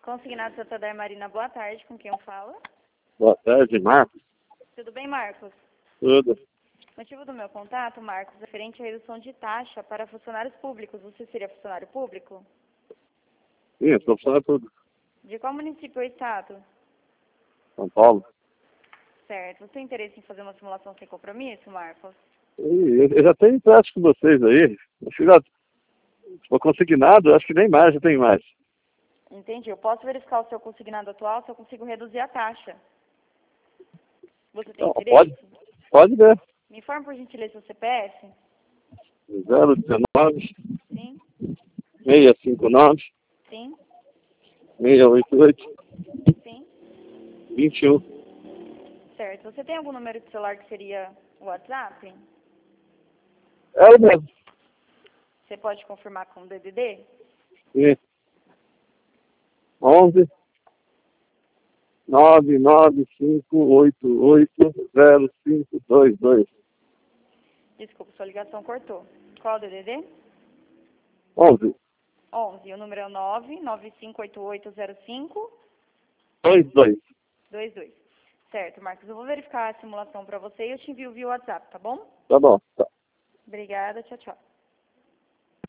Consignado Santander Marina, boa tarde, com quem eu falo? Boa tarde, Marcos. Tudo bem, Marcos? Tudo. Motivo do meu contato, Marcos, referente à redução de taxa para funcionários públicos. Você seria funcionário público? Sim, eu sou funcionário público. De qual município ou estado? São Paulo. Certo. Você tem interesse em fazer uma simulação sem compromisso, Marcos? Eu já tenho prática com vocês aí. Acho que já estou consignado, acho que nem mais, já tem mais. Entendi. Eu posso verificar o seu consignado atual se eu consigo reduzir a taxa. Você tem Então, interesse? pode ver. Me informe, por gentileza, seu CPF? 019 Sim? 659 Sim? 688 Sim? 21. Certo. Você tem algum número de celular que seria o WhatsApp? É o mesmo. Você pode confirmar com o DDD? Sim. 11 995880522. Desculpa, sua ligação cortou. Qual é o DDD? 11 11. O número é o 995880522. 22. Certo, Marcos. Eu vou verificar a simulação para você e eu te envio via WhatsApp, tá bom? Tá bom. Tá. Obrigada. Tchau, tchau.